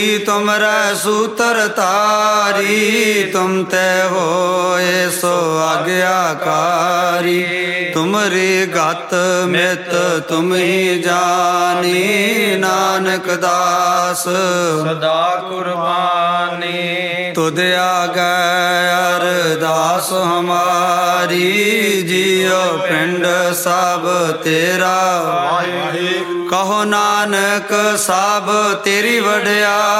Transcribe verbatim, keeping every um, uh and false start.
तुमरै सूत्र तारी, तुम ते होए सो आज्ञाकारी। तुमरी गत मित तुम ही जानी, नानक दास सदा कुर्बानी। तुध आगे अरदास हमारी, जियो पिंड सब तेरा। कहो नानक सब तेरी वड्या